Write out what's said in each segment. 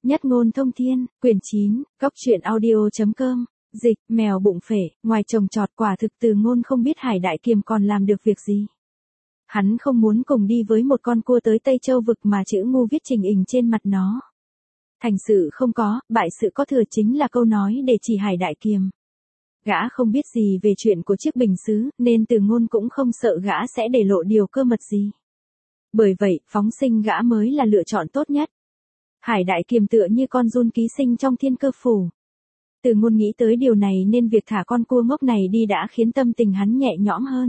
Nhất ngôn thông thiên, quyển 9, Góc truyện audio.com, dịch, mèo bụng phệ, ngoài trồng trọt quả thực Từ Ngôn không biết Hải Đại Kiềm còn làm được việc gì. Hắn không muốn cùng đi với một con cua tới Tây Châu vực mà chữ ngu viết trình hình trên mặt nó. Thành sự không có, bại sự có thừa chính là câu nói để chỉ Hải Đại Kiềm. Gã không biết gì về chuyện của chiếc bình sứ, nên Từ Ngôn cũng không sợ gã sẽ để lộ điều cơ mật gì. Bởi vậy, phóng sinh gã mới là lựa chọn tốt nhất. Hải Đại Kiềm tựa như con giun ký sinh trong thiên cơ phủ. Từ Ngôn nghĩ tới điều này nên việc thả con cua ngốc này đi đã khiến tâm tình hắn nhẹ nhõm hơn.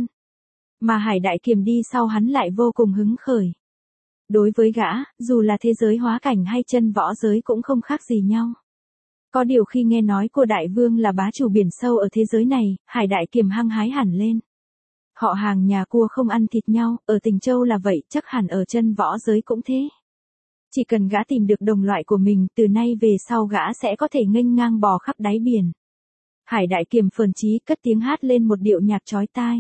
Mà Hải Đại Kiềm đi sau hắn lại vô cùng hứng khởi. Đối với gã, dù là thế giới hóa cảnh hay chân võ giới cũng không khác gì nhau. Có điều khi nghe nói cô Đại Vương là bá chủ biển sâu ở thế giới này, Hải Đại Kiềm hăng hái hẳn lên. Họ hàng nhà cua không ăn thịt nhau, ở Tình Châu là vậy, chắc hẳn ở chân võ giới cũng thế. Chỉ cần gã tìm được đồng loại của mình, từ nay về sau gã sẽ có thể nghênh ngang bò khắp đáy biển. Hải Đại Kiềm phờn chí cất tiếng hát lên một điệu nhạc chói tai.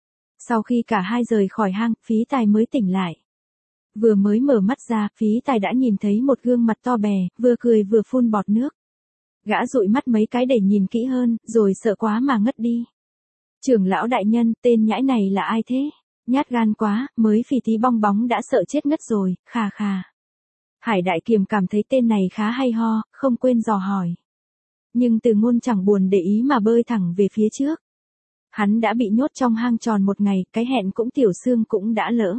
Sau khi cả hai rời khỏi hang, Phí Tài mới tỉnh lại. Vừa mới mở mắt ra, Phí Tài đã nhìn thấy một gương mặt to bè, vừa cười vừa phun bọt nước. Gã dụi mắt mấy cái để nhìn kỹ hơn, rồi sợ quá mà ngất đi. Trưởng lão đại nhân, tên nhãi này là ai thế? Nhát gan quá, mới phì tí bong bóng đã sợ chết ngất rồi, khà khà. Hải Đại Kiềm cảm thấy tên này khá hay ho, không quên dò hỏi. Nhưng Từ Ngôn chẳng buồn để ý mà bơi thẳng về phía trước. Hắn đã bị nhốt trong hang tròn một ngày, cái hẹn cũng tiểu xương cũng đã lỡ.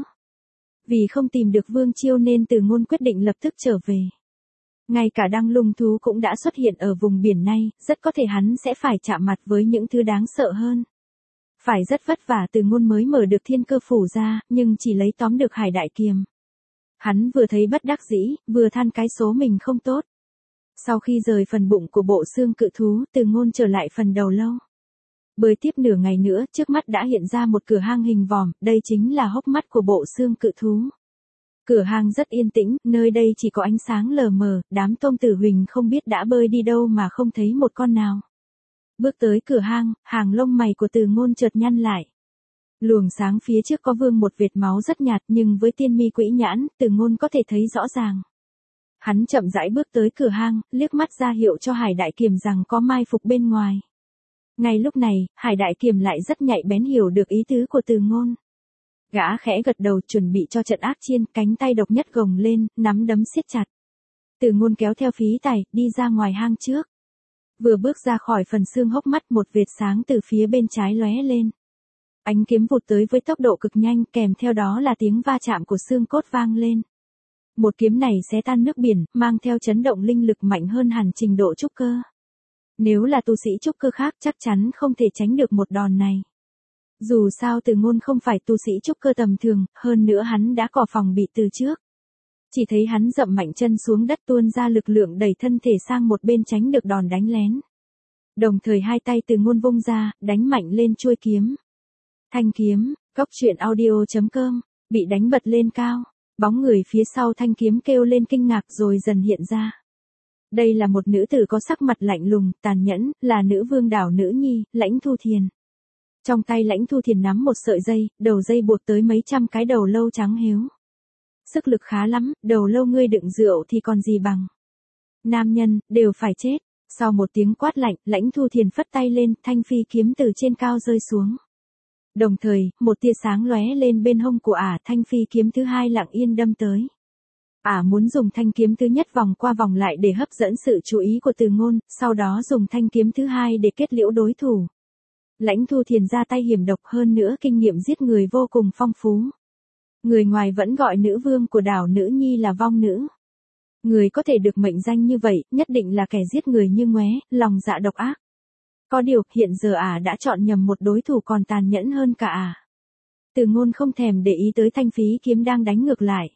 Vì không tìm được Vương Chiêu nên Từ Ngôn quyết định lập tức trở về. Ngay cả Đăng Lung thú cũng đã xuất hiện ở vùng biển này, rất có thể hắn sẽ phải chạm mặt với những thứ đáng sợ hơn. Phải rất vất vả Từ Ngôn mới mở được thiên cơ phủ ra, nhưng chỉ lấy tóm được Hải Đại Kiềm. Hắn vừa thấy bất đắc dĩ, vừa than cái số mình không tốt. Sau khi rời phần bụng của bộ xương cự thú, Từ Ngôn trở lại phần đầu lâu. Bơi tiếp nửa ngày nữa, trước mắt đã hiện ra một cửa hang hình vòm, đây chính là hốc mắt của bộ xương cự thú. Cửa hang rất yên tĩnh, nơi đây chỉ có ánh sáng lờ mờ, đám tôm tử huỳnh không biết đã bơi đi đâu mà không thấy một con nào. Bước tới cửa hang, hàng lông mày của Từ Ngôn chợt nhăn lại. Luồng sáng phía trước có vương một vệt máu rất nhạt nhưng với tiên mi quỹ nhãn, Từ Ngôn có thể thấy rõ ràng. Hắn chậm rãi bước tới cửa hang, liếc mắt ra hiệu cho Hải Đại Kiềm rằng có mai phục bên ngoài. Ngay lúc này, Hải Đại Kiềm lại rất nhạy bén hiểu được ý tứ của Từ Ngôn. Gã khẽ gật đầu chuẩn bị cho trận ác chiên, cánh tay độc nhất gồng lên, nắm đấm siết chặt. Từ Ngôn kéo theo Phí Tài, đi ra ngoài hang trước. Vừa bước ra khỏi phần xương hốc mắt một vệt sáng từ phía bên trái lóe lên. Ánh kiếm vụt tới với tốc độ cực nhanh, kèm theo đó là tiếng va chạm của xương cốt vang lên. Một kiếm này xé tan nước biển, mang theo chấn động linh lực mạnh hơn hẳn trình độ trúc cơ. Nếu là tu sĩ trúc cơ khác chắc chắn không thể tránh được một đòn này. Dù sao Từ Ngôn không phải tu sĩ trúc cơ tầm thường, hơn nữa hắn đã có phòng bị từ trước. Chỉ thấy hắn dậm mạnh chân xuống đất tuôn ra lực lượng đẩy thân thể sang một bên tránh được đòn đánh lén. Đồng thời hai tay Từ Ngôn vung ra, đánh mạnh lên chuôi kiếm. Thanh kiếm, Góc truyện audio.com, bị đánh bật lên cao. Bóng người phía sau thanh kiếm kêu lên kinh ngạc rồi dần hiện ra. Đây là một nữ tử có sắc mặt lạnh lùng, tàn nhẫn, là nữ vương đảo nữ nhi, Lãnh Thu Thiền. Trong tay Lãnh Thu Thiền nắm một sợi dây, đầu dây buộc tới mấy trăm cái đầu lâu trắng héo. Sức lực khá lắm, đầu lâu ngươi đựng rượu thì còn gì bằng. Nam nhân, đều phải chết. Sau một tiếng quát lạnh, Lãnh Thu Thiền phất tay lên, thanh phi kiếm từ trên cao rơi xuống. Đồng thời, một tia sáng lóe lên bên hông của ả, thanh phi kiếm thứ hai lặng yên đâm tới. Ả muốn dùng thanh kiếm thứ nhất vòng qua vòng lại để hấp dẫn sự chú ý của Từ Ngôn, sau đó dùng thanh kiếm thứ hai để kết liễu đối thủ. Lãnh Thu Thiền ra tay hiểm độc hơn nữa kinh nghiệm giết người vô cùng phong phú. Người ngoài vẫn gọi nữ vương của đảo nữ nhi là vong nữ. Người có thể được mệnh danh như vậy, nhất định là kẻ giết người như ngoé, lòng dạ độc ác. Có điều, hiện giờ ả đã chọn nhầm một đối thủ còn tàn nhẫn hơn cả ả. Từ Ngôn không thèm để ý tới thanh phí kiếm đang đánh ngược lại.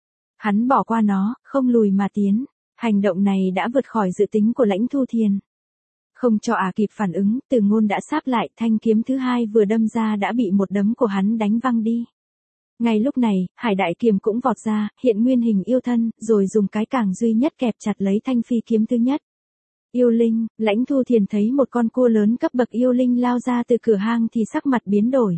Hắn bỏ qua nó, không lùi mà tiến. Hành động này đã vượt khỏi dự tính của Lãnh Thu Thiền. Không cho ả kịp phản ứng, Từ Ngôn đã sáp lại, thanh kiếm thứ hai vừa đâm ra đã bị một đấm của hắn đánh văng đi. Ngay lúc này, Hải Đại Kiềm cũng vọt ra, hiện nguyên hình yêu thân, rồi dùng cái càng duy nhất kẹp chặt lấy thanh phi kiếm thứ nhất. Yêu linh, Lãnh Thu Thiền thấy một con cua lớn cấp bậc yêu linh lao ra từ cửa hang thì sắc mặt biến đổi.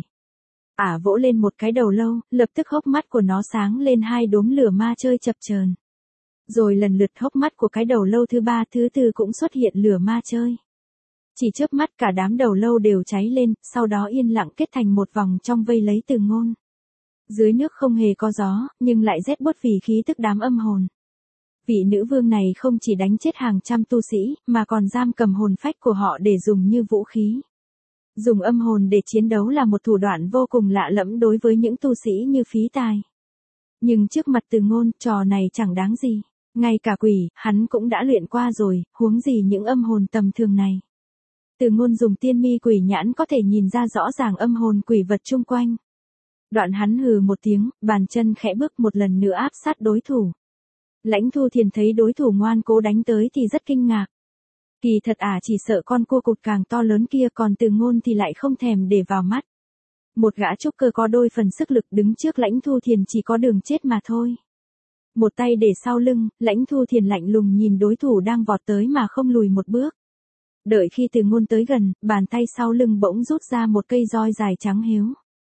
Ả vỗ lên một cái đầu lâu, lập tức hốc mắt của nó sáng lên hai đốm lửa ma chơi chập chờn. Rồi lần lượt hốc mắt của cái đầu lâu thứ ba thứ tư cũng xuất hiện lửa ma chơi. Chỉ chớp mắt cả đám đầu lâu đều cháy lên, sau đó yên lặng kết thành một vòng trong vây lấy Từ Ngôn. Dưới nước không hề có gió, nhưng lại rét buốt vì khí tức đám âm hồn. Vị nữ vương này không chỉ đánh chết hàng trăm tu sĩ, mà còn giam cầm hồn phách của họ để dùng như vũ khí. Dùng âm hồn để chiến đấu là một thủ đoạn vô cùng lạ lẫm đối với những tu sĩ như Phí Tài. Nhưng trước mặt Từ Ngôn, trò này chẳng đáng gì. Ngay cả quỷ, hắn cũng đã luyện qua rồi, huống gì những âm hồn tầm thường này. Từ Ngôn dùng tiên mi quỷ nhãn có thể nhìn ra rõ ràng âm hồn quỷ vật chung quanh. Đoạn hắn hừ một tiếng, bàn chân khẽ bước một lần nữa áp sát đối thủ. Lãnh Thu Thiền thấy đối thủ ngoan cố đánh tới thì rất kinh ngạc. Kỳ thật chỉ sợ con cua cụt càng to lớn kia, còn Từ Ngôn thì lại không thèm để vào mắt. Một gã trúc cơ có đôi phần sức lực đứng trước Lãnh Thu Thiền chỉ có đường chết mà thôi. Một tay để sau lưng, Lãnh Thu Thiền lạnh lùng nhìn đối thủ đang vọt tới mà không lùi một bước. Đợi khi Từ Ngôn tới gần, bàn tay sau lưng bỗng rút ra một cây roi dài trắng hiếu.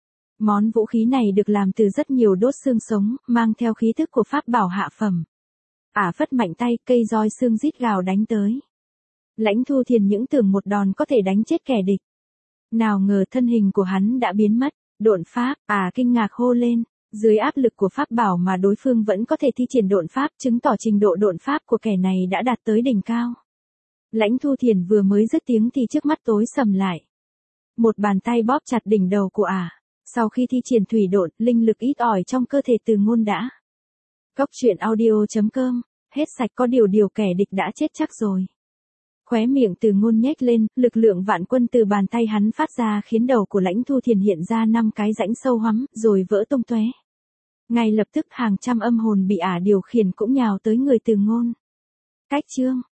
Món vũ khí này được làm từ rất nhiều đốt xương sống, mang theo khí thức của pháp bảo hạ phẩm. Phất mạnh tay, cây roi xương rít gào đánh tới. Lãnh Thu Thiền những tưởng một đòn có thể đánh chết kẻ địch. Nào ngờ thân hình của hắn đã biến mất, độn pháp, kinh ngạc hô lên. Dưới áp lực của pháp bảo mà đối phương vẫn có thể thi triển độn pháp, chứng tỏ trình độ độn pháp của kẻ này đã đạt tới đỉnh cao. Lãnh Thu Thiền vừa mới dứt tiếng thì trước mắt tối sầm lại. Một bàn tay bóp chặt đỉnh đầu của Sau khi thi triển thủy độn, linh lực ít ỏi trong cơ thể Từ Ngôn đã. Cốc truyện audio.com, hết sạch có điều kẻ địch đã chết chắc rồi. Khóe miệng Từ Ngôn nhếch lên, lực lượng vạn quân từ bàn tay hắn phát ra khiến đầu của Lãnh Thu Thiền hiện ra 5 cái rãnh sâu hoắm, rồi vỡ tung tóe. Ngay lập tức hàng trăm âm hồn bị điều khiển cũng nhào tới người Từ Ngôn. Cách chương